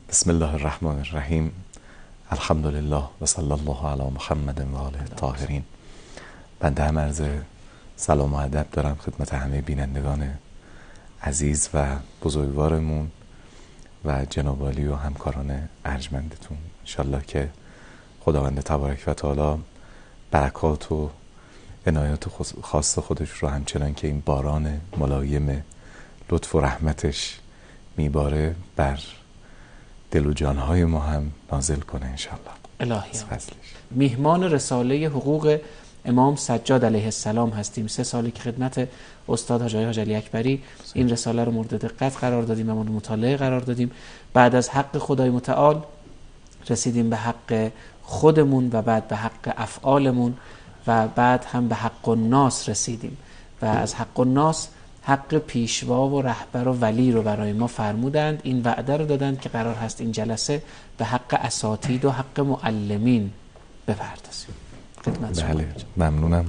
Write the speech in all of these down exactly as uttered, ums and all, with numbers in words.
بسم الله الرحمن الرحیم. الحمد لله و صلی الله علی محمد و آله الطاهرین. بنده هم عرض سلام و ادب دارم خدمت همه بینندگان عزیز و بزرگوارمون و جناب عالی و همکاران ارجمندتون. انشالله که خداوند تبارک و تعالی برکات و عنایات خاص خودش رو همچنان که این باران ملایم لطف و رحمتش میباره بر دل و جانهای ما هم نازل کنه انشالله. الهی میهمان رساله حقوق امام سجاد علیه السلام هستیم. سه سالی که خدمت استاد حاج حاج علی اکبری این رساله رو مورد دقت قرار دادیم و مورد مطالعه قرار دادیم. بعد از حق خدای متعال رسیدیم به حق خودمون و بعد به حق افعالمون و بعد هم به حق الناس رسیدیم و از حق الناس حق پیشوا و رهبر و ولی رو برای ما فرمودند. این وعده رو دادند که قرار هست این جلسه به حق اساتید و حق معلمین بپردازیم. خدمت شما. بله ممنونم.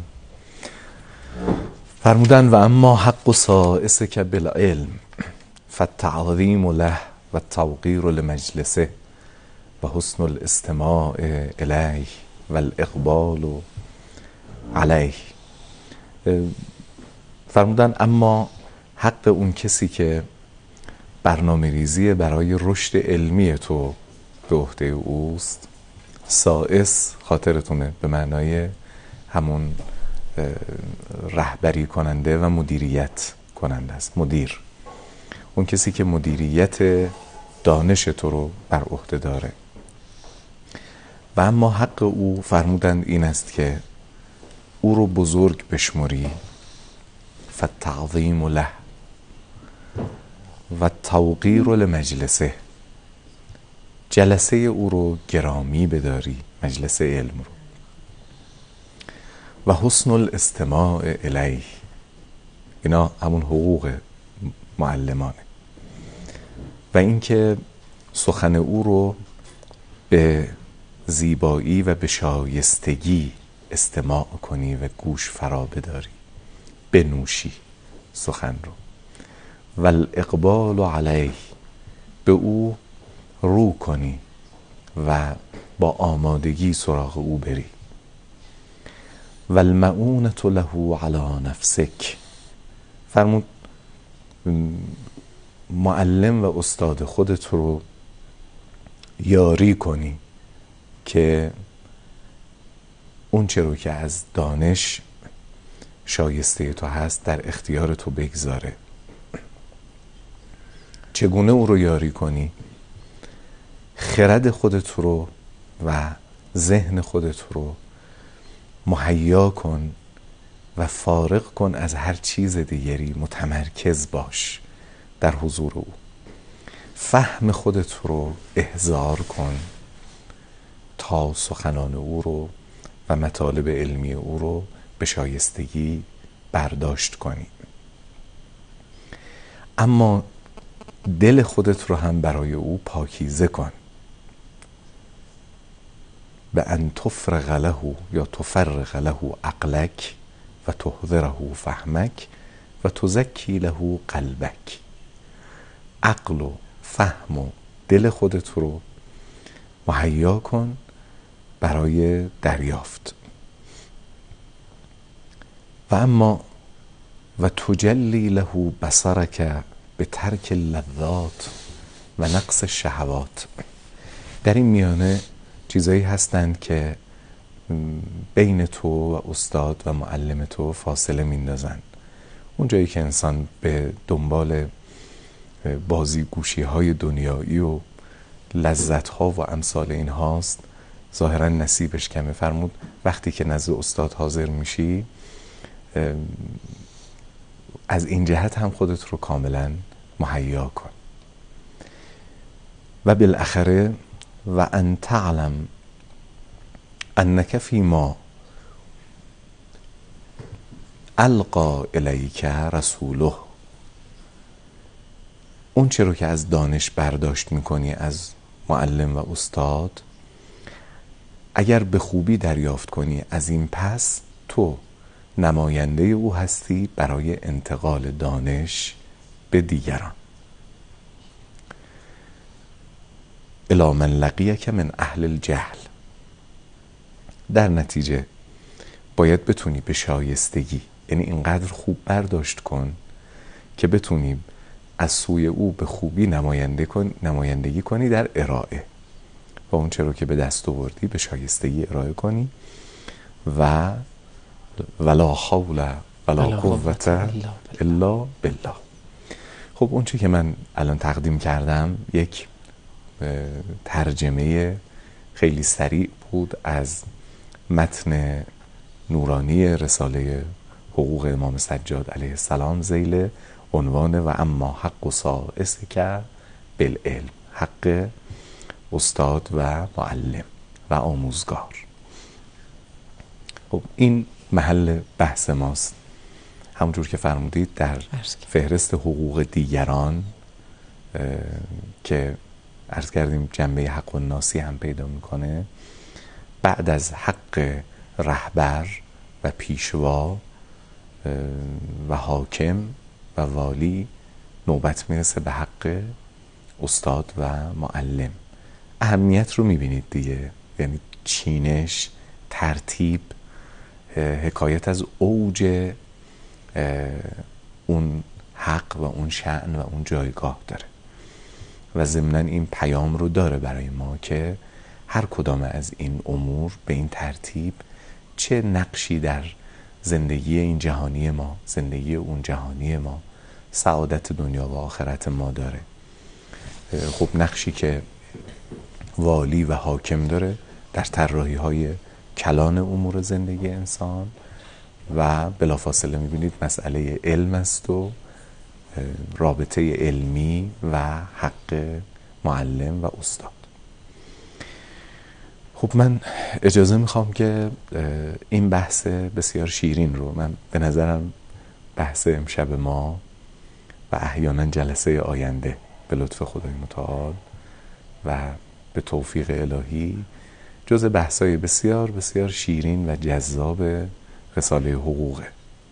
فرمودن و اما حق سائسک بالعلم فالتعظیم له و التوقیر لمجلسه و حسن الاستماع الیه و الاقبال علیه. فرمودن اما حق اون کسی که برنامه ریزی برای رشد علمی تو به عهده اوست، سائس خاطرتونه به معنای همون رهبری کننده و مدیریت کننده است، مدیر، اون کسی که مدیریت دانش تو رو بر عهده داره. و اما حق او فرمودند این است که او رو بزرگ بشمری، فالتعظیم له و التوقیر لمجلسه، جلسه او رو گرامی بداری، مجلس علم رو، و حسن الاستماع الیه، اینا همون حقوق معلمانه، و اینکه سخن او رو به زیبایی و به شایستگی استماع کنی و گوش فرا بداری، بنوشی سخن رو، و الاقبال علیه، به او رو کنی و با آمادگی سراغ او بری، و المعونة له علی نفسک. فرمود معلم و استاد خودت رو یاری کنی که اون چه رو که از دانش شایسته تو هست در اختیار تو بگذاره. چگونه او رو یاری کنی؟ خرد خودت رو و ذهن خودت رو مهیا کن و فارغ کن از هر چیز دیگری، متمرکز باش در حضور او. فهم خودت رو احضار کن تا سخنان او رو و مطالب علمی او رو به شایستگی برداشت کنی. اما دل خودت رو هم برای او پاکیزه کن، به ان تفرغ له یا تفرغ له عقلک و تحضره فهمک و تزکی له قلبک. عقل و فهم و دل خودت رو مهیا کن برای دریافت. و اما و تجلی له بصرک به ترک اللذات و نقص شهوات. در این میانه چیزایی هستند که بین تو و استاد و معلم تو فاصله میندازن. اون جایی که انسان به دنبال بازی گوشی های دنیایی و لذت ها و امثال این هاست، ظاهرا نصیبش کمه. فرمود وقتی که نزد استاد حاضر میشی از این جهت هم خودت رو کاملا مهیا کن. و بالاخره و ان تعلم انک فیما القا الیک رسوله، اون چه رو که از دانش برداشت میکنی از معلم و استاد، اگر به خوبی دریافت کنی از این پس تو نماینده او هستی برای انتقال دانش به دیگران. الی من لقیک من اهل الجهل. در نتیجه باید بتونی به شایستگی، یعنی اینقدر خوب برداشت کن که بتونی از سوی او به خوبی نماینده کن، نمایندگی کنی در ارائه و اون چرا که به دست آوردی به شایستگی ارائه کنی و ولا حول ولا قوة الا بالله. خب اون چی که من الان تقدیم کردم یک ترجمه خیلی سریع بود از متن نورانی رساله حقوق امام سجاد علیه السلام ذیل عنوان و اما حق سائسک بالعلم، حق استاد و معلم و آموزگار. خب این محل بحث ماست. همونجور که فرمودید در فهرست حقوق دیگران که عرض کردیم جنبه حق الناسی هم پیدا میکنه، بعد از حق رهبر و پیشوا و حاکم و والی نوبت میرسه به حق استاد و معلم. اهمیت رو میبینید دیگه، یعنی چینش، ترتیب حکایت از اوج اون حق و اون شأن و اون جایگاه داره و ضمناً این پیام رو داره برای ما که هر کدام از این امور به این ترتیب چه نقشی در زندگی این جهانی ما، زندگی اون جهانی ما، سعادت دنیا و آخرت ما داره. خب نقشی که والی و حاکم داره در طراحی های کلان امور زندگی انسان و بلافاصله میبینید مسئله علم است و رابطه علمی و حق معلم و استاد. خب من اجازه میخوام که این بحث بسیار شیرین رو، من به نظرم بحث امشب ما و احیانا جلسه آینده به لطف خدای متعال و به توفیق الهی جز بحثای بسیار بسیار شیرین و جذاب رساله حقوقه.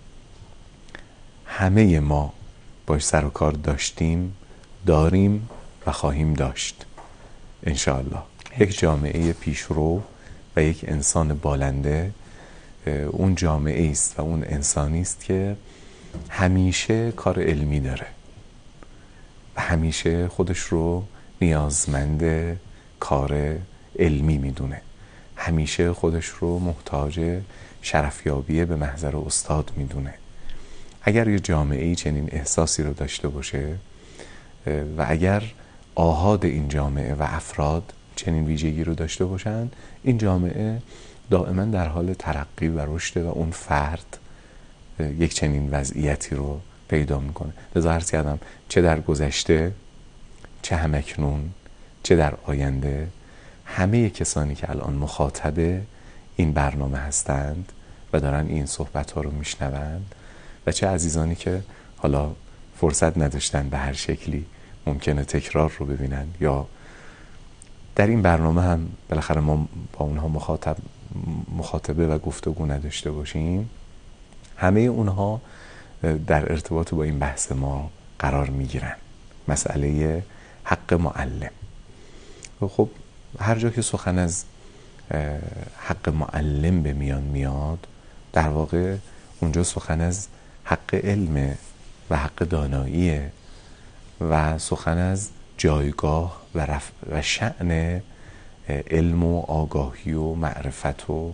همه ما باش سر و کار داشتیم، داریم و خواهیم داشت انشاءالله. یک جامعه پیشرو و یک انسان بالنده اون جامعه است و اون انسانی است که همیشه کار علمی داره و همیشه خودش رو نیازمند کار علمی میدونه، همیشه خودش رو محتاج شرفیابی به محضر استاد میدونه. اگر یه جامعه‌ای چنین احساسی رو داشته باشه و اگر آحاد این جامعه و افراد چنین ویژگی رو داشته باشن، این جامعه دائما در حال ترقی و رشد و اون فرد یک چنین وضعیتی رو پیدا میکنه. لذا عرض کردم چه در گذشته، چه همکنون، چه در آینده، همه کسانی که الان مخاطب این برنامه هستند و دارن این صحبت ها رو میشنوند و چه عزیزانی که حالا فرصت نداشتن به هر شکلی ممکنه تکرار رو ببینن یا در این برنامه هم بالاخره ما با اونها مخاطب مخاطبه و گفتگو نداشته باشیم، همه اونها در ارتباط با این بحث ما قرار میگیرن. مسئله حق معلم. خب هر جا که سخن از حق معلم به میان میاد، در واقع اونجا سخن از حق علم و حق دانایی و سخن از جایگاه و, رف... و شأن علم و آگاهی و معرفت و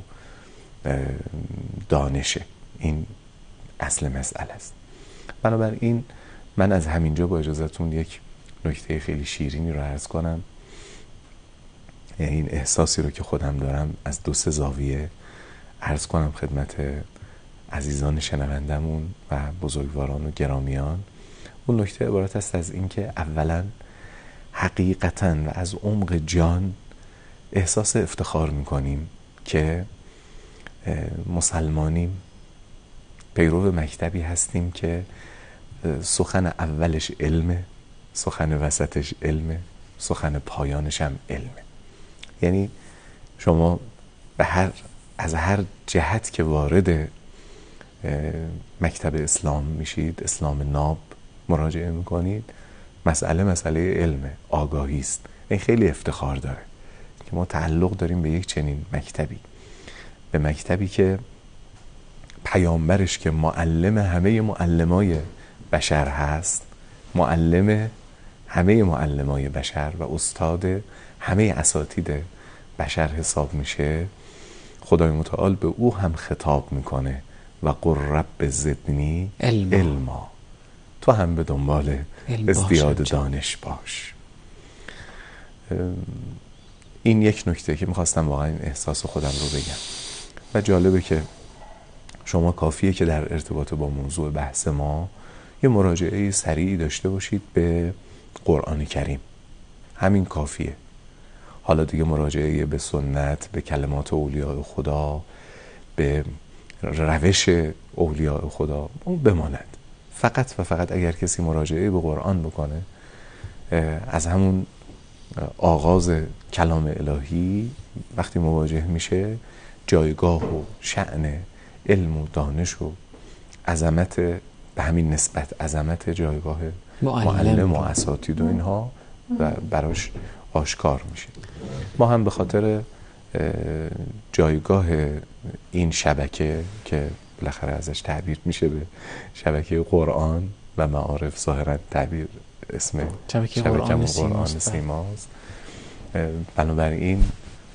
دانشه. این اصل مسئله است. بنابراین من از همینجا با اجازهتون یک نکته خیلی شیرینی رو عرض کنم، یعنی این احساسی رو که خودم دارم از دو سه زاویه عرض کنم خدمت عزیزان شنوندمون و بزرگواران و گرامیان. اون نکته عبارت است از این که اولا حقیقتاً و از عمق جان احساس افتخار میکنیم که مسلمانیم، پیرو مکتبی هستیم که سخن اولش علمه، سخن وسطش علمه، سخن پایانش هم علمه. یعنی شما به هر از هر جهت که وارد مکتب اسلام میشید، اسلام ناب مراجعه میکنید، مسئله مسئله علمه، آگاهی است. این خیلی افتخار داره که ما تعلق داریم به یک چنین مکتبی، به مکتبی که پیامبرش که معلم همه معلمای بشر هست، معلم همه معلمای بشر و استاد همه اساتید بشر حساب میشه، خدای متعال به او هم خطاب میکنه و قل رب زدنی علما, علما. تو هم به دنبال ازدیاد دانش باش. این یک نکته که میخواستم واقعا این احساس خودم رو بگم و جالبه که شما کافیه که در ارتباط با موضوع بحث ما یه مراجعه سریعی داشته باشید به قرآن کریم، همین کافیه. حالا دیگه مراجعه به سنت، به کلمات اولیاء خدا، به روش اولیاء خدا اون بماند. فقط و فقط اگر کسی مراجعه به قرآن بکنه، از همون آغاز کلام الهی وقتی مواجه میشه، جایگاه و شأن علم و دانش و عظمت، به همین نسبت عظمت جایگاه معلم و اساتید و اینها و براش آشکار میشه. ما هم به خاطر جایگاه این شبکه که بالاخره ازش تعبیر میشه به شبکه قرآن و معارف، ظاهرا تعبیر اسم شبکه قرآن, قرآن سیماست، بنابراین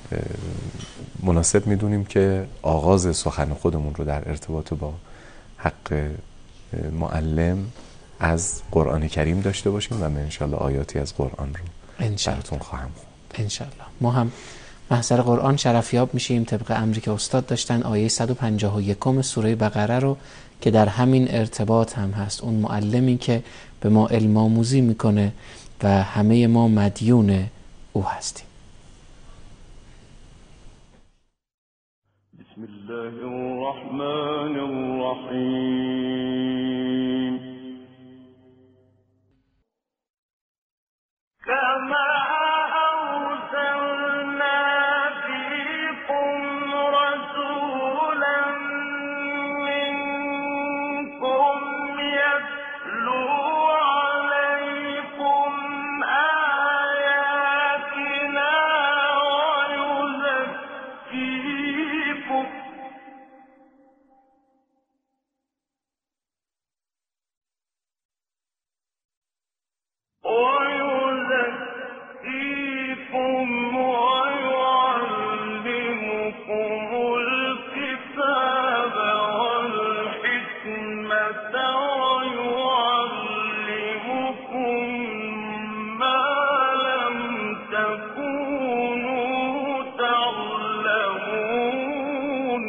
مناسب میدونیم که آغاز سخن خودمون رو در ارتباط با حق معلم از قرآن کریم داشته باشیم و من انشالله آیاتی از قرآن رو براتون خواهم خوند انشالله. ما هم محضر قرآن شرفیاب میشیم طبق امری که استاد داشتن. آیه صد و پنجاه و یک سوره بقره رو که در همین ارتباط هم هست، اون معلمی که به ما علم آموزی میکنه و همه ما مدیون او هستیم. بسم الله الرحمن الرحیم. كما أرسلنا فيكم رسولا منكم يتلو عليكم آياتنا ويزكيكم ويزكيكم ويعلمكم الكتاب والحكمة ويعلمكم ما لم تكونوا تعلمون.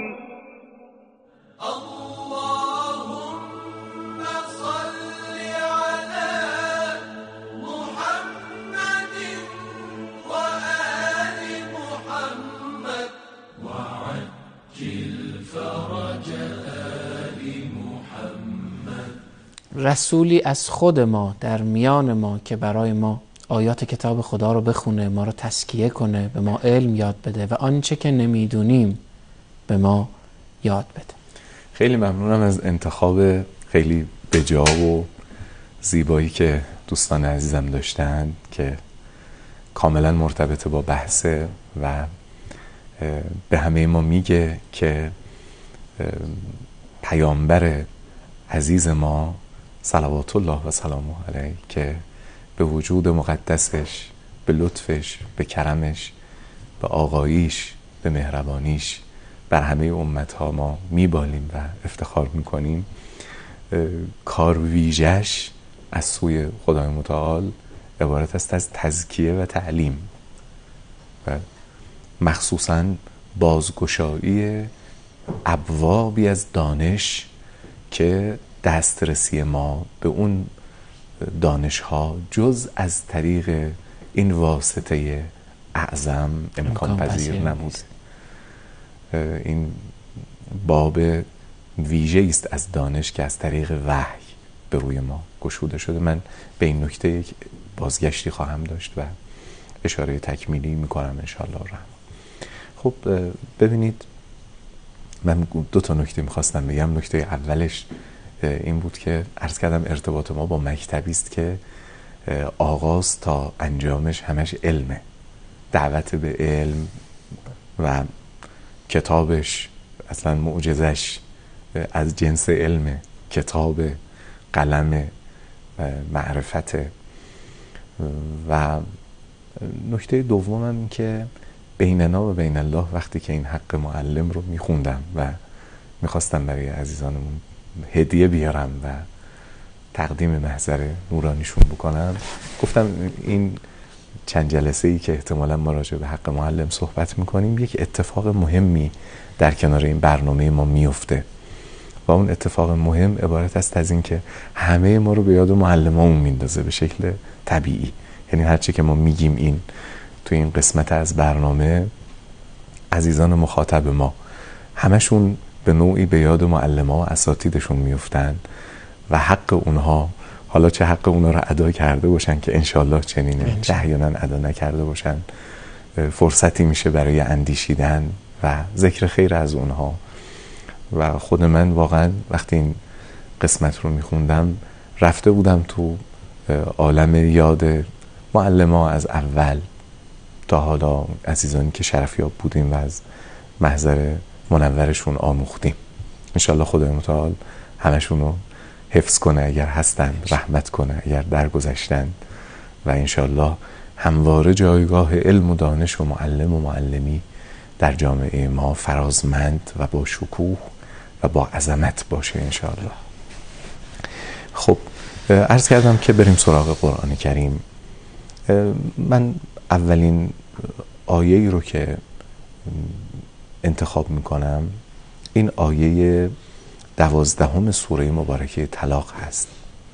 اللهم صل على محمد وآل محمد وعجل فرج آل محمد. رسولی از خود ما در میان ما که برای ما آیات کتاب خدا رو بخونه، ما رو تزکیه کنه، به ما علم یاد بده و آنچه که نمیدونیم به ما یاد بده. خیلی ممنونم از انتخاب خیلی بجا و زیبایی که دوستان عزیزم داشتن که کاملا مرتبط با بحثه و به همه ما میگه که پیامبر عزیز ما صلوات الله و سلامه علیه که به وجود مقدسش، به لطفش، به کرمش، به آقاییش، به مهربانیش بر همه امتها ما میبالیم و افتخار میکنیم، کار ویژش از سوی خدای متعال عبارت است از تزکیه و تعلیم و مخصوصاً بازگشایی ابوابی از دانش که دسترسی ما به اون دانش ها جز از طریق این واسطه اعظم امکان پذیر نبوده. این باب ویژه است از دانش که از طریق وحی به روی ما گشوده شده. من به این نکته یک بازگشتی خواهم داشت و اشاره تکمیلی میکنم انشاءالله رحمه. خب ببینید، من دو تا نکته میخواستم بگم. نکته اولش این بود که عرض کردم ارتباط ما با مکتبی است که آغاز تا انجامش همش علمه، دعوت به علم و کتابش اصلا معجزش از جنس علم، کتاب، قلم، معرفت. و نکته دومم این که بیننا و بین الله وقتی که این حق معلم رو میخوندم و میخواستم برای عزیزانمون هدیه بیارم و تقدیم محضر نورانیشون بکنم، گفتم این چند جلسه ای که احتمالا ما راجع به حق معلم صحبت میکنیم یک اتفاق مهمی در کنار این برنامه ما میفته و اون اتفاق مهم عبارت است از این که همه ما رو به یاد معلمامون میندازه به شکل طبیعی. یعنی هرچی که ما میگیم این تو این قسمت از برنامه، عزیزان مخاطب ما همشون به نوعی به یاد معلم‌ها و اساتیدشون میفتن و حق اونها، حالا چه حق اونها رو ادا کرده باشن که انشالله چنینه، چه احیانا ادا نکرده باشن، فرصتی میشه برای اندیشیدن و ذکر خیر از اونها. و خود من واقعا وقتی این قسمت رو میخوندم رفته بودم تو عالم یاد معلم‌ها از اول تا حالا، عزیزانی که شرفیاب بودیم و از محضر منورشون آموختیم. انشالله خدای متعال همشون رو حفظ کنه اگر هستن، رحمت کنه اگر درگذشتن و انشالله همواره جایگاه علم و دانش و معلم و معلمی در جامعه ما فرازمند و با شکوه و با عظمت باشه انشالله. خب عرض کردم که بریم سراغ قرآن کریم. من اولین آیه‌ای رو که انتخاب میکنم این آیه دوازدهم سوره مبارکه طلاق هست،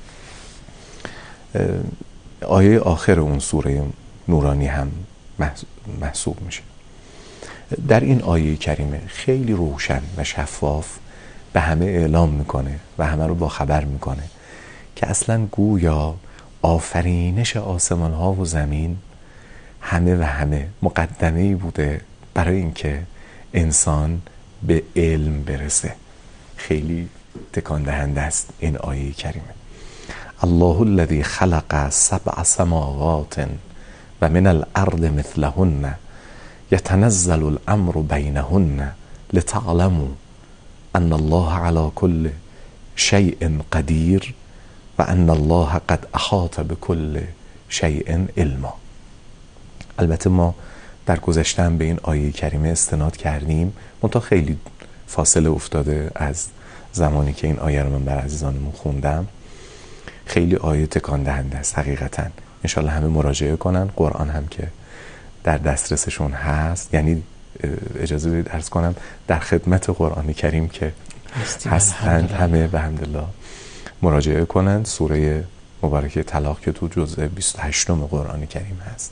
آیه آخر اون سوره نورانی هم محسوب میشه. در این آیه کریمه خیلی روشن و شفاف به همه اعلام میکنه و همه رو با خبر میکنه که اصلا گویا آفرینش آسمان ها و زمین همه و همه مقدمه‌ای بوده برای اینکه انسان به علم برسه. خیلی تکان دهنده است این آیه کریمه. الله الذي خلق سبع سماوات و من الارض مثلهن يتنزل الامر بينهن لتعلموا ان الله على كل شيء قدير و ان الله قد احاط بكل شيء علما. البته ما در گذشتن به این آیه کریمه استناد کردیم، منتها خیلی فاصله افتاده از زمانی که این آیه رو من بر عزیزانمون خوندم. خیلی آیه تکان دهنده است حقیقتا. انشالله همه مراجعه کنن، قرآن هم که در دسترسشون هست، یعنی اجازه بدید عرض کنم در خدمت قرآن کریم که هستند همه به حمدالله مراجعه کنند. سوره مبارکه طلاق که تو جزء بیست و هشتم قرآن کریم هست،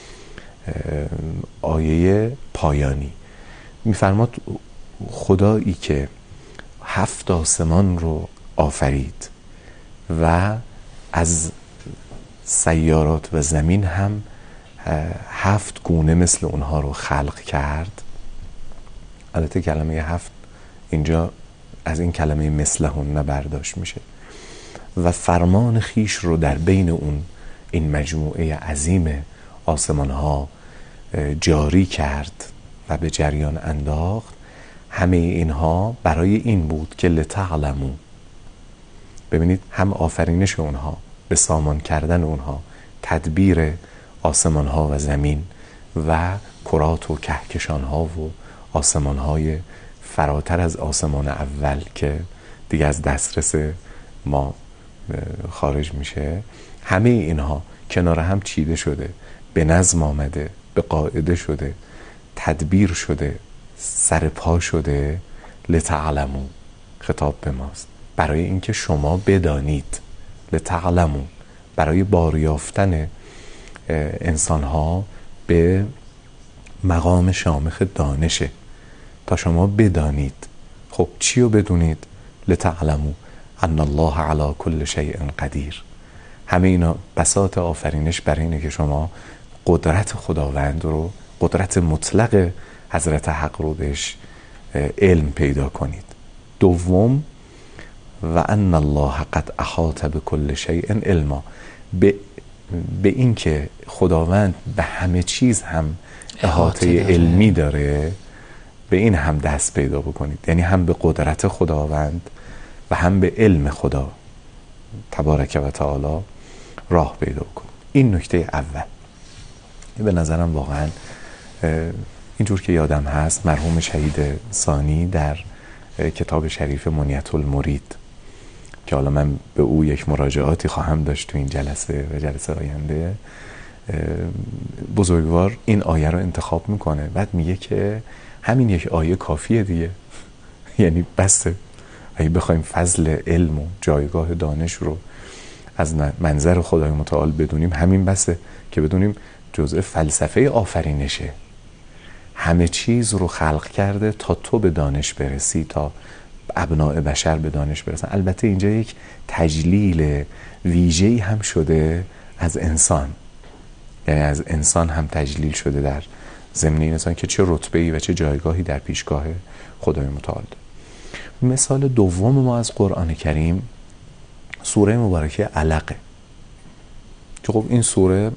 آیه پایانی میفرماد خدایی که هفت آسمان رو آفرید و از سیارات و زمین هم هفت گونه مثل اونها رو خلق کرد. البته کلمه هفت اینجا از این کلمه مثلهن برداشت میشه و فرمان خیش رو در بین اون این مجموعه عظیم آسمان ها جاری کرد و به جریان انداخت. همه اینها برای این بود که لتعلموا، ببینید هم آفرینش اونها، به سامان کردن اونها، تدبیر آسمان ها و زمین و کرات و کهکشان ها و آسمان های فراتر از آسمان اول که دیگه از دسترس ما خارج میشه، همه اینها کنار هم چیده شده، به نظم آمده، به قاعده شده، تدبیر شده، سر پا شده. لتعلموا، خطاب به ماست برای اینکه شما بدانید. لتعلموا، برای باریافتن انسان ها به مقام شامخ دانشه، تا شما بدانید. خب چی رو بدونید؟ لتعلموا ان الله علی کل شیء قدیر. همه اینا بساط آفرینش برای اینه که شما قدرت خداوند رو، قدرت مطلق حضرت حق رو بهش علم پیدا کنید. دوم و ان الله قد احاط بكل شیء علما، به به این که خداوند به همه چیز هم احاطه علمی داره، به این هم دست پیدا بکنید. یعنی هم به قدرت خداوند و هم به علم خدا تبارک و تعالی راه پیدا بکنید. این نکته اول. به نظرم واقعا اینجور که یادم هست مرحوم شهید ثانی در کتاب شریف منیت المرید که حالا من به او یک مراجعاتی خواهم داشت تو این جلسه و جلسه آینده، بزرگوار این آیه رو انتخاب میکنه، بعد میگه که همین یک آیه کافیه دیگه. یعنی بسته. اگه بخوایم فضل علم و جایگاه دانش رو از منظر خدای متعال بدونیم، همین بسته که بدونیم جزء فلسفه آفرینشه. همه چیز رو خلق کرده تا تو به دانش برسی، تا ابناء بشر به دانش برسن. البته اینجا یک تجلیل ویژه‌ای هم شده از انسان، یعنی از انسان هم تجلیل شده در ضمن این انسان که چه رتبه‌ای و چه جایگاهی در پیشگاه خدای متعال داره. مثال دوم ما از قرآن کریم سوره مبارکه علقه که خب این سوره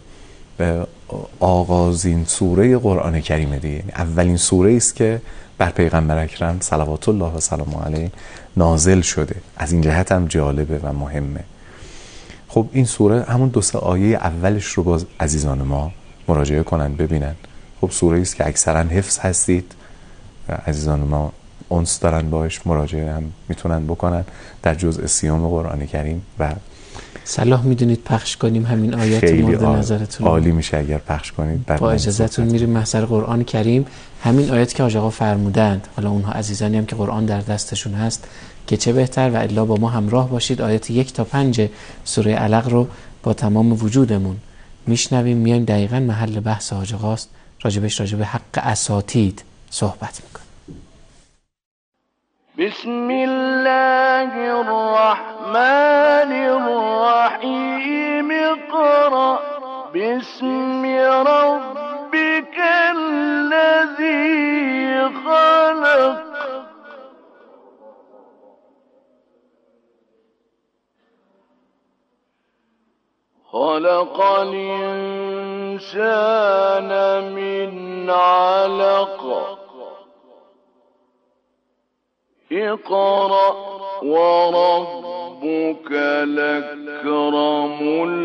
آغازین سوره قرآن کریمه دیگه، یعنی اولین سوره است که بر پیغمبر اکرم صلوات الله و سلام علیه نازل شده. از این جهت هم جالبه و مهمه. خب این سوره همون دو سه آیه اولش رو باز عزیزان ما مراجعه کنن ببینن. خب سوره است که اکثرا حفظ هستید، عزیزان ما انس دارن باش، مراجعه هم میتونن بکنن در جزء سیوم قرآن کریم و صلاح میدونید پخش کنیم همین آیات مورد نظرتون؟ عالی میشه اگر پخش کنید. با اجازهتون میریم محضر قرآن کریم، همین آیاتی که حاج آقا فرمودند. حالا اونها عزیزانی هم که قرآن در دستشون هست که چه بهتر، و الا با ما همراه باشید. آیات یک تا پنج سوره علق رو با تمام وجودمون میشنویم، میایم دقیقاً محل بحث حاج آقاست، راجبش راجب حق اساتید صحبت میکنیم. بسم الله الرحمن الرحیم اقرأ باسم ربك الذی خلق خلق الانسان من علق اقرأ وربك الأكرم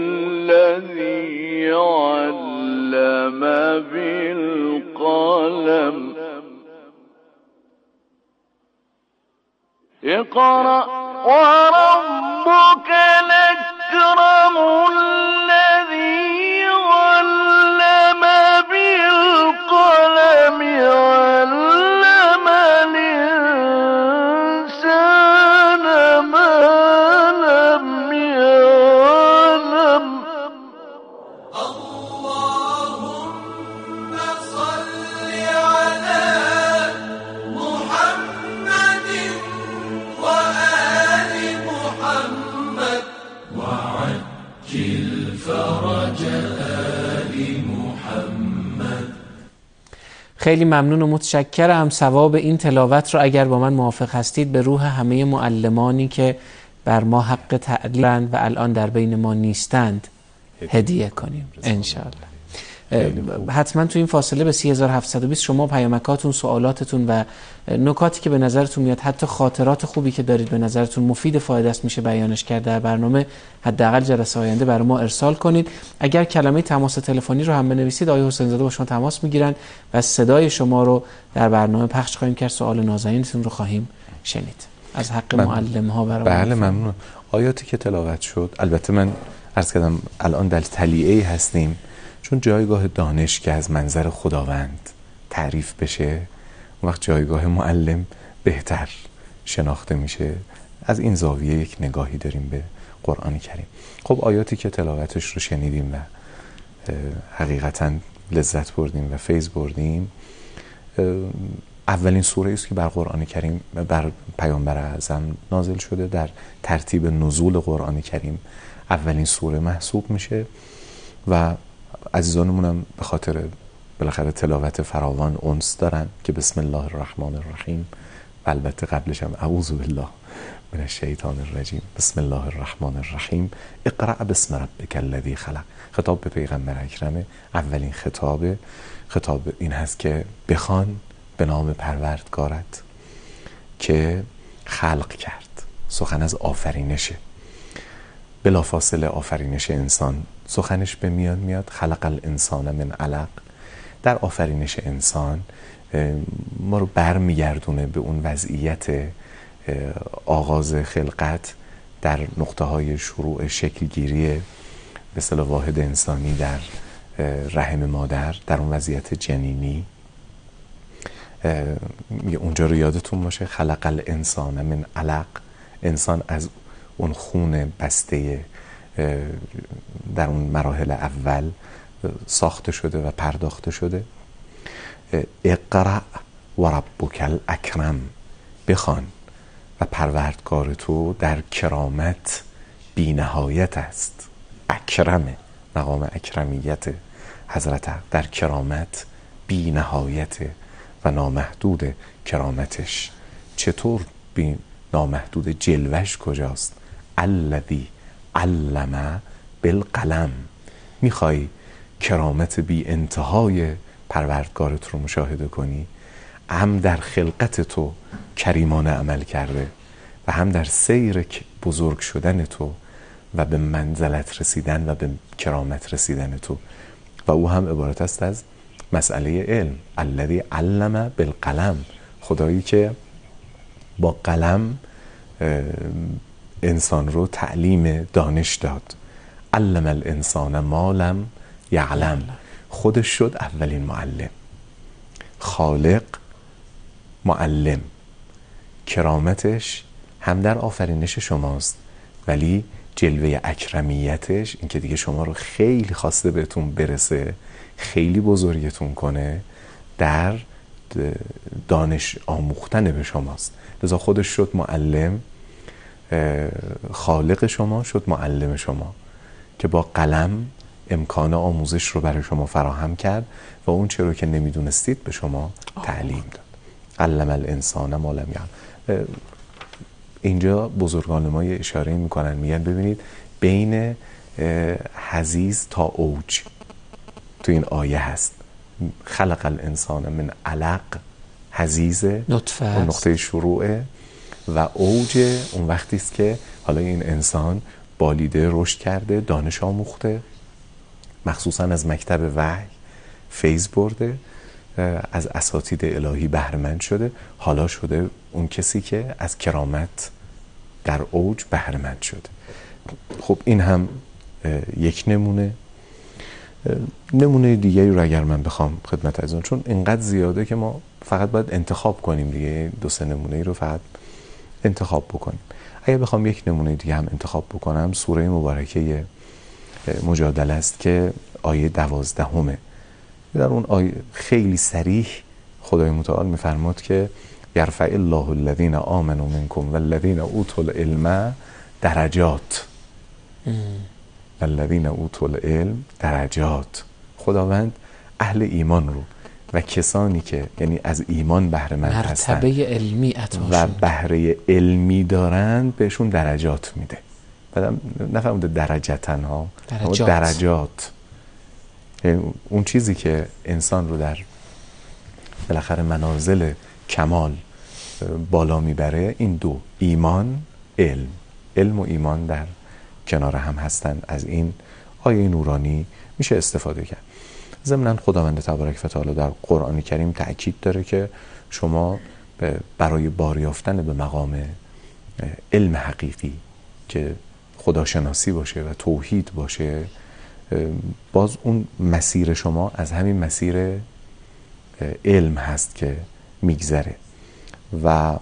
الذي علم بالقلم اقرأ وربك الأكرم الذي علم بالقلم علم الإنسان ما لم يعلم اللهم صل على محمد وآل محمد وعجل فرج آل محمد. خیلی ممنون و متشکرم. ثواب این تلاوت رو اگر با من موافق هستید به روح همه معلمانی که بر ما حق تعلیمند و الان در بین ما نیستند هدیه کنیم انشاءالله. حتما تو این فاصله به سی هزار و هفتصد و بیست شما پیامکاتون، سوالاتتون و نکاتی که به نظرتون میاد، حتی خاطرات خوبی که دارید به نظرتون مفید فایده است میشه بیانش کرد در برنامه، حداقل جلسه آینده برای ما ارسال کنید. اگر کلمه تماس تلفنی رو هم بنویسید آقای حسین زاده با شما تماس میگیرن و صدای شما رو در برنامه پخش خواهیم کرد، سوال نازنینتون رو خواهیم شنید. از حق معلم ها برای بله ممنون. آیاتی که تلاوت شد، البته من عرض کردم الان در تلیعه هستیم، چون جایگاه دانش که از منظر خداوند تعریف بشه اون وقت جایگاه معلم بهتر شناخته میشه. از این زاویه یک نگاهی داریم به قرآن کریم. خب آیاتی که تلاوتش رو شنیدیم و حقیقتا لذت بردیم و فیض بردیم، اولین سوره است که بر قرآن کریم بر پیامبر اعظم نازل شده، در ترتیب نزول قرآن کریم اولین سوره محسوب میشه و عزیزانمون هم به خاطر بالاخره تلاوت فراوان انس دارن که بسم الله الرحمن الرحیم و البته قبلش هم اعوذ بالله من الشیطان الرجیم. بسم الله الرحمن الرحیم. اقرأ باسم ربک الذی خلق. خطاب به پیغمبر اکرمه. اولین خطاب خطاب این هست که بخوان به نام پروردگارت که خلق کرد. سخن از آفرینشه، بلافاصله آفرینش انسان سخنش به میان میاد. خلق الانسان من علق. در آفرینش انسان ما رو برمیگردونه به اون وضعیت آغاز خلقت در نقطه های شروع شکلگیری به اصطلاح واحد انسانی در رحم مادر، در اون وضعیت جنینی. اونجا رو یادتون باشه خلق الانسان من علق. انسان از اون خون بسته در اون مراحل اول ساخته شده و پرداخته شده. اقرأ و ربک الاکرم. بخوان و پروردگار تو در کرامت بی نهایت است. اکرمه، مقام اکرمیت حضرت حق در کرامت بی نهایت و نامحدود کرامتش. چطور بی نامحدود؟ جلوش کجاست؟ الذی علم بالقلم. میخوای کرامت بی انتهای پروردگارت رو مشاهده کنی؟ هم در خلقت تو کریمانه عمل کرده و هم در سیر بزرگ شدن تو و به منزلت رسیدن و به کرامت رسیدن تو. و او هم عبارت است از مسئله علم. الذی علم بالقلم. خدایی که با قلم انسان رو تعلیم دانش داد. علم الانسان ما لم یعلم. خودش شد اولین معلم. خالق، معلم. کرامتش هم در آفرینش شماست، ولی جلوه اکرمیتش این که دیگه شما رو خیلی خواسته بهتون برسه، خیلی بزرگتون کنه، در دانش آموختن به شماست. لذا خودش شد معلم، خالق شما شد معلم شما که با قلم امکان آموزش رو برای شما فراهم کرد و اون چه رو که نمیدونستید به شما تعلیم داد. علم الانسان ما لم یعلم. اینجا بزرگان ما اشاره میکنن، میگن ببینید بین حضیض تا اوج تو این آیه هست. خلق الانسان من علق. حضیض نطفه اون نقطه شروعه و اوج اون وقتی است که حالا این انسان بالیده، رشد کرده، دانش آموخته، مخصوصا از مکتب وحی فیض برده، از اساتید الهی بهره‌مند شده، حالا شده اون کسی که از کرامت در اوج بهره‌مند شده. خب این هم یک نمونه. نمونه دیگه رو اگر من بخوام خدمت عزیزان، چون اینقدر زیاده که ما فقط باید انتخاب کنیم دیگه، دو سه نمونه رو فقط انتخاب بکنیم. اگر بخوام یک نمونه دیگه هم انتخاب بکنم، سوره مبارکه مجادله است که آیه دوازدهمه. در اون آیه خیلی صریح خدای متعال میفرماد که یرفع الله الذین آمنوا منکم والذین اوتوا العلم درجات. والذین اوتوا العلم درجات. خداوند اهل ایمان رو و کسانی که یعنی از ایمان بهره مند هستن، مرتبه علمی عطا و بهره علمی دارند، بهشون درجات میده. بعدم نفهمده درجتن ها، درجات. درجات اون چیزی که انسان رو در بالاخره منازل کمال بالا میبره، این دو، ایمان، علم. علم و ایمان در کنار هم هستن. از این آیه نورانی میشه استفاده کرد. ضمناً خداوند تبارک و تعالی در قرآن کریم تأکید داره که شما برای باریافتن به مقام علم حقیقی که خداشناسی باشه و توحید باشه، باز اون مسیر شما از همین مسیر علم هست که میگذره و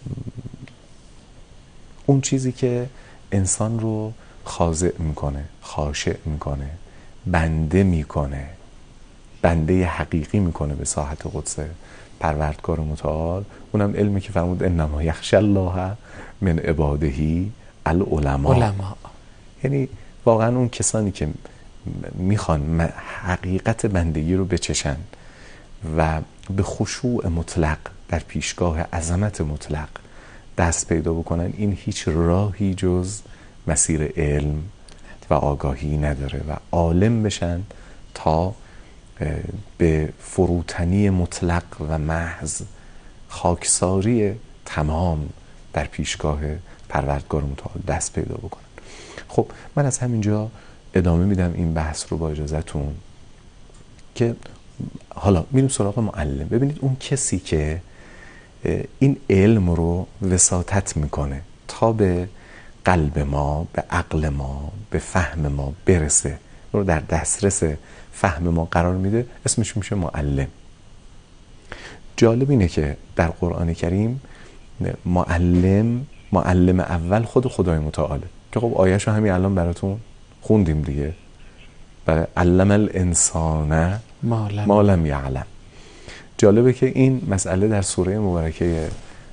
اون چیزی که انسان رو خاضع میکنه، خاشع میکنه، بنده میکنه، بنده حقیقی میکنه به ساحت قدس پروردگار متعال، اونم علمی که فرمود انما یخشی الله من عباده العلماء. علماء. یعنی واقعا اون کسانی که میخوان حقیقت بندگی رو بچشن و به خشوع مطلق در پیشگاه عظمت مطلق دست پیدا بکنن، این هیچ راهی جز مسیر علم و آگاهی نداره و عالم بشن تا به فروتنی مطلق و محض، خاکساری تمام در پیشگاه پروردگار متعال دست پیدا بکنن. خب من از همینجا ادامه میدم این بحث رو با اجازهتون که حالا میریم سراغ معلم. ببینید اون کسی که این علم رو وساطت میکنه تا به قلب ما، به عقل ما، به فهم ما برسه، رو در دسترس فهم ما قرار میده، اسمش میشه معلم. جالب اینه که در قرآن کریم معلم معلم اول خود خدای متعاله که خب آیه‌شو همین الان براتون خوندیم دیگه، برای علم الانسان ما لم یعلم. جالبه که این مسئله در سوره مبارکه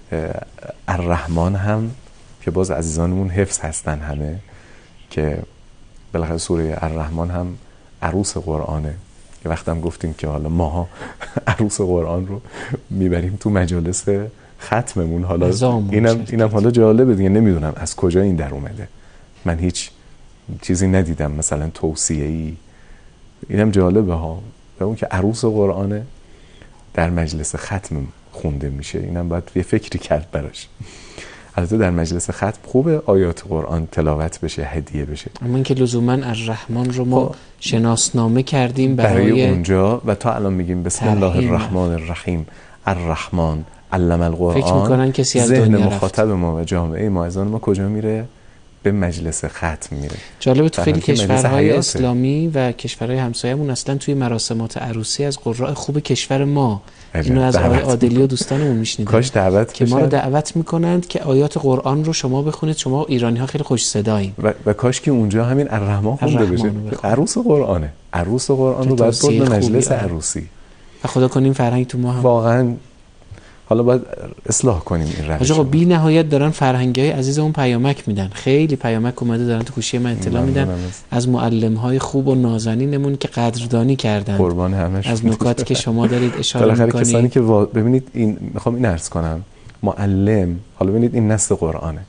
الرحمن هم که باز عزیزانمون حفظ هستن همه، که بالاخره سوره الرحمن هم عروس قرآنه. یه وقت هم گفتیم که حالا ما عروس قرآن رو میبریم تو مجالس ختممون. حالا اینم اینم حالا جالبه دیگه، نمیدونم از کجا این در اومده، من هیچ چیزی ندیدم مثلا توصیه‌ای. اینم جالبه ها، به اون که عروس قرآنه در مجلس ختم خونده میشه، اینم باید یه فکری کرد براش. البته در مجلس ختم خوبه آیات قرآن تلاوت بشه، هدیه بشه، اما اینکه لزوما الرحمن رو ما شناسنامه کردیم برای, برای اونجا و تا الان میگیم بسم الله الرحمن الرحیم الرحمن علم القرآن، فکر میکنن کسی از ذهن دنیا مخاطب ما و جامعه ما از ما کجا میره؟ به مجلس ختم میره. جالبه تو خیلی کشورهای اسلامی و کشورهای همسایه‌مون اصلا توی مراسمات عروسی از قراء خوب کشور ما، اینو از آقای عادلی و دوستانمون میشنیدم، کاش دعوت که ما رو دعوت میکنند که آیات قرآن رو شما بخونید، شما ایرانی ها خیلی خوش صدایین و, و کاش که اونجا همین الرحمن خونده بشه. عروس قرآنه، عروس قرآن رو باید برد به مجلس عروسی و خدا کنیم فرهنگ تو ما هم واقعا. حالا باید اصلاح کنیم این روش. آقا بی نهایت دارن فرهنگای عزیزمون پیامک میدن، خیلی پیامک اومده دارن تو گوشی من اطلاع میدن از معلم‌های خوب و نازنینمون که قدردانی کردن، قربان همش از نکاتی که شما دارید اشاره می‌کنید. کسانی که وا... ببینید این میخوام این عرض کنم، معلم، حالا ببینید این نص قرآنه.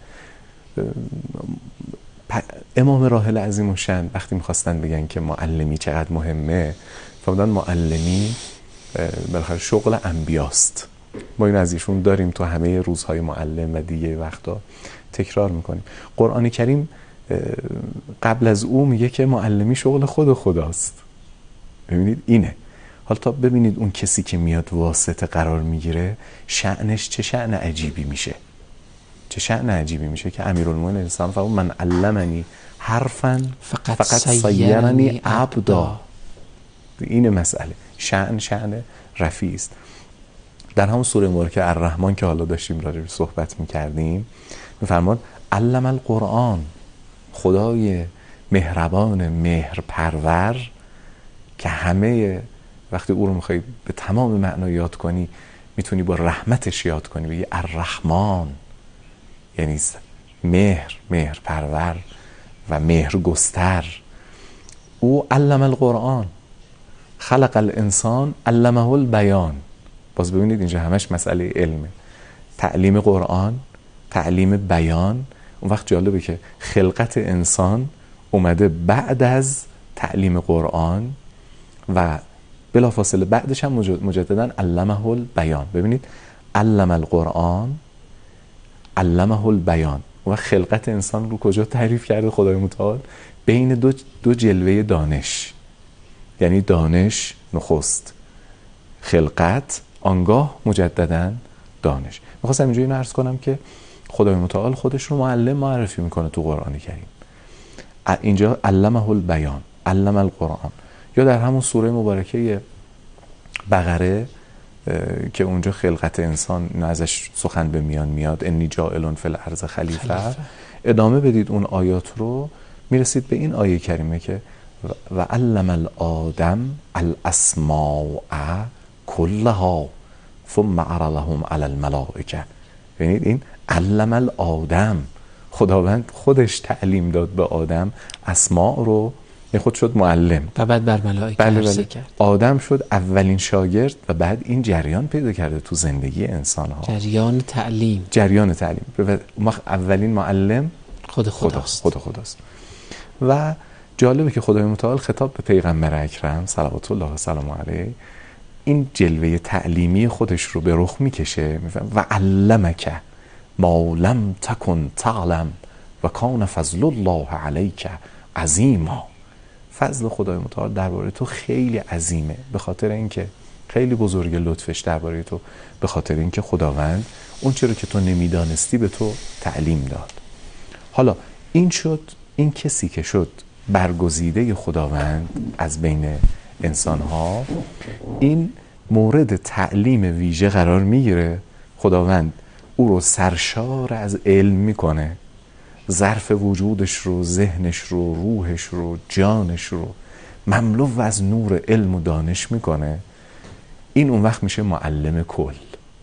امام راحل عظیم الشأن وقتی میخواستن بگن که معلمی چقدر مهمه، فرمودن معلمی بالاخره شغل انبیاست. ما این از ایشون داریم تو همه روزهای معلم و دیگه وقتا تکرار میکنیم. قرآن کریم قبل از او میگه که معلمی شغل خود خداست. ببینید اینه. حالا تا ببینید اون کسی که میاد واسطه قرار میگیره شأنش چه شأن عجیبی میشه، چه شأن عجیبی میشه که امیرالمومنین اسلام فرمود من علمنی حرفا فقط, فقط سیرنی عبدا. این مسئله شأن شأن رفیع است. در همون سوره مبارکه الرحمن که حالا داشتیم راجع بهش صحبت می‌کردیم می‌فرماد علم القرآن، خدای مهربان مهرپرور که همه وقتی او رو می‌خوای به تمام معنا یاد کنی میتونی با رحمتش یاد کنی، بگی الرحمن یعنی مهر مهرپرور و مهرگستر. او علم القرآن خلق الانسان علمه البیان. باز ببینید اینجا همش مسئله علمه، تعلیم قرآن، تعلیم بیان. اون وقت جالبه که خلقت انسان اومده بعد از تعلیم قرآن و بلافاصله بعدش هم مجددا علمه البیان. ببینید علم القرآن علمه البیان. و خلقت انسان رو کجا تعریف کرده خدای متعال؟ بین دو, دو جلوه دانش، یعنی دانش نخست، خلقت آنگاه مجدداً دانش. میخواستم اینجا اینو عرض کنم که خدای متعال خودش رو معلم معرفی میکنه تو قرآن کریم. اینجا علمه البیان، علم القرآن. یا در همون سوره مبارکه بقره که اونجا خلقت انسان ازش سخن به میان میاد، انی جاعل فی الارض خلیفه. ادامه بدید اون آیات رو میرسید به این آیه کریمه که و علم الآدم الاسماء کلها ثم عرضهم علی الملائکه. ببینید این علم الآدم، خداوند خودش تعلیم داد به آدم اسماء رو این خود شد معلم و بعد بر ملائکه بله عرضه بله. کرد. آدم شد اولین شاگرد و بعد این جریان پیدا کرده تو زندگی انسان ها، جریان تعلیم، جریان تعلیم. و اولین معلم خود خدا خداست. خود خداست. و جالبه که خدای متعال خطاب به پیغمبر اکرم صلوات الله و سلام علیه این جلوه تعلیمی خودش رو به رخ میکشه، میفهم و علمک ما لم تکن تعلم و کان فضل الله علیک عظیما. فضل خدای متعال درباره تو خیلی عظیمه، به خاطر اینکه خیلی بزرگ لطفش درباره تو، به خاطر اینکه خداوند اون چیزی که تو نمیدانستی به تو تعلیم داد. حالا این شد، این کسی که شد برگزیده خداوند از بین انسان‌ها، این مورد تعلیم ویژه قرار میگیره. خداوند او رو سرشار از علم میکنه، ظرف وجودش رو، ذهنش رو، روحش رو، جانش رو مملو از نور علم و دانش میکنه. این اون وقت میشه معلم کل.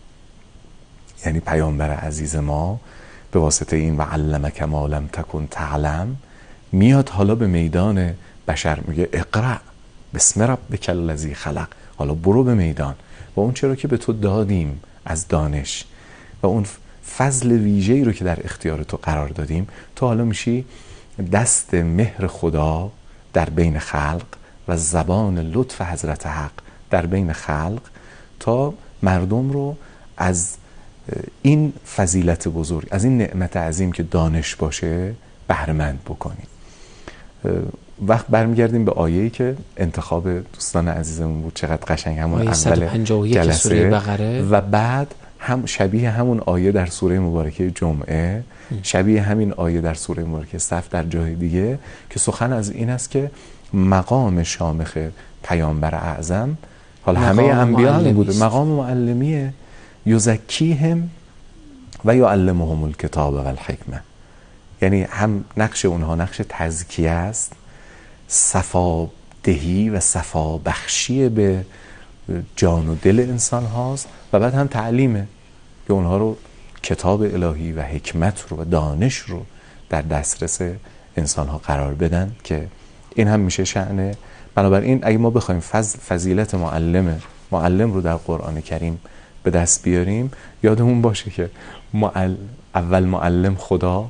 یعنی پیامبر عزیز ما به واسطه این و علمک ما لم تکن تعلم میاد حالا به میدان بشر، میگه اقرأ بسم ربک الذی خلق. حالا برو به میدان و اون چرا که به تو دادیم از دانش و اون فضل ویژه‌ای رو که در اختیار تو قرار دادیم، تو حالا میشی دست مهر خدا در بین خلق و زبان لطف حضرت حق در بین خلق، تا مردم رو از این فضیلت بزرگ، از این نعمت عظیم که دانش باشه بهره‌مند بکنیم. وقت برمیگردیم به آیه‌ای که انتخاب دوستان عزیزمون بود، چقدر قشنگ، همون اول جلسه بقره و بعد هم شبیه همون آیه در سوره مبارکه جمعه، شبیه همین آیه در سوره مبارکه صف در جای دیگه، که سخن از این است که مقام شامخ پیامبر اعظم، حالا همه انبیا هم بوده، مقام معلمیه، یزکیهم و یعلمهم الکتاب و الحکمه. یعنی هم نقش اونها نقش تزکیه است، صفا دهی و صفا بخشی به جان و دل انسان هاست، و بعد هم تعلیمه که اونها رو کتاب الهی و حکمت رو و دانش رو در دسترس انسان ها قرار بدن، که این هم میشه شأن. بنابراین اگه ما بخوایم فضل فضیلت معلم معلم رو در قرآن کریم به دست بیاریم، یادمون باشه که معل... اول معلم خدا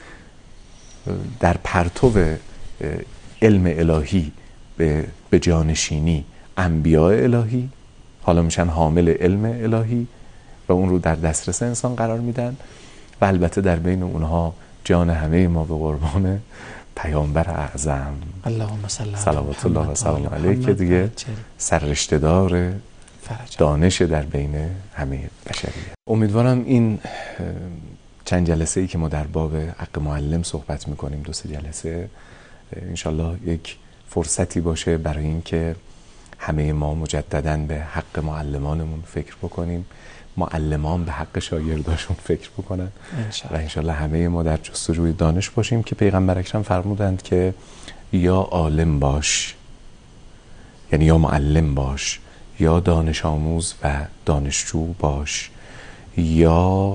در پرتو علم الهی به به جانشینی انبیاء الهی حالا میشن حامل علم الهی و اون رو در دسترس انسان قرار میدن، و البته در بین اونها جان همه ما به قربان پیامبر اعظم اللهم صل صلوات الله و سلام علیه که دیگه سررشته‌دار دانش در بین همه بشریت. امیدوارم این چند جلسه ای که ما در باب حق معلم صحبت میکنیم، دو سه جلسه، انشالله یک فرصتی باشه برای این که همه ما مجدداً به حق معلمانمون فکر بکنیم، معلمان به حق شاگرداشون فکر بکنن و انشالله همه ما در جستجوی دانش باشیم که پیغمبر اکرم فرمودند که یا عالم باش، یعنی یا معلم باش، یا دانش آموز و دانشجو باش، یا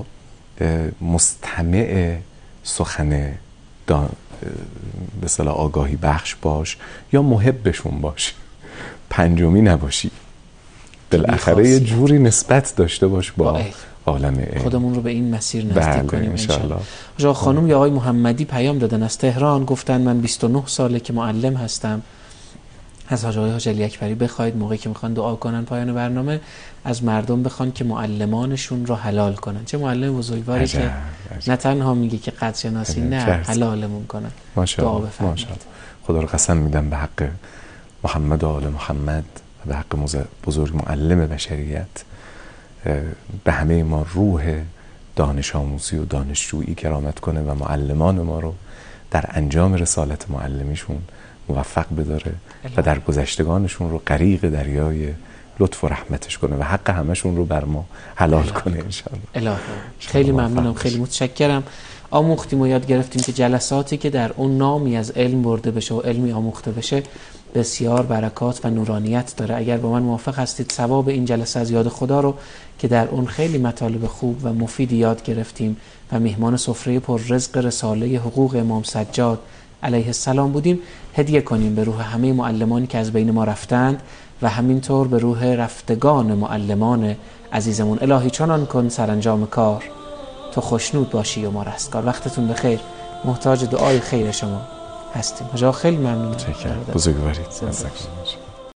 مستمع سخن به اصطلاح آگاهی بخش باش، یا محبشون باش، پنجمی نباشی. بالاخره یه جوری نسبت داشته باش با عالم علم، خودمون رو به این مسیر نزدیک کنیم انشالله. آقا خانم یا آقای محمدی پیام دادن از تهران، گفتن من بیست و نه ساله که معلم هستم، از حاج آقای حاج علی اکبری بخواید موقعی که میخوان دعا کنن پایان برنامه، از مردم بخوان که معلمانشون رو حلال کنن. چه معلم بزرگواری عجب، که عجب. نه تنها میگه که قدر شناسی، نه حلالمون کنن. دعا بفرمایید. خدا رو قسم میدم به حق محمد و آل محمد و به حق بزرگ معلم بشریت، به همه ما روح دانش آموزی و دانشجویی کرامت کنه و معلمان ما رو در انجام رسالت معلمیشون موفق بداره و در گذشتگانشون رو غریق دریای لطف و رحمتش کنه و حق همشون رو بر ما حلال الهی کنه انشاءالله. الهی. خیلی ممنونم، خیلی متشکرم. آموختیم و یاد گرفتیم که جلساتی که در اون نامی از علم برده بشه و علمی آموخته بشه بسیار برکات و نورانیت داره. اگر با من موافق هستید ثواب این جلسه از یاد خدا رو که در اون خیلی مطالب خوب و مفیدی یاد گرفتیم و میهمان سفره پر رزق رساله حقوق امام سجاد علیه السلام بودیم هدیه کنیم به روح همه معلمانی که از بین ما رفتند و همینطور به روح رفتگان معلمان عزیزمون. الهی چنان کن سرانجام کار تو خوشنود باشی و ما رستگار. وقتتون بخیر، محتاج دعای خیر شما هستیم. جا خیلی ممنون. بزرگوارید.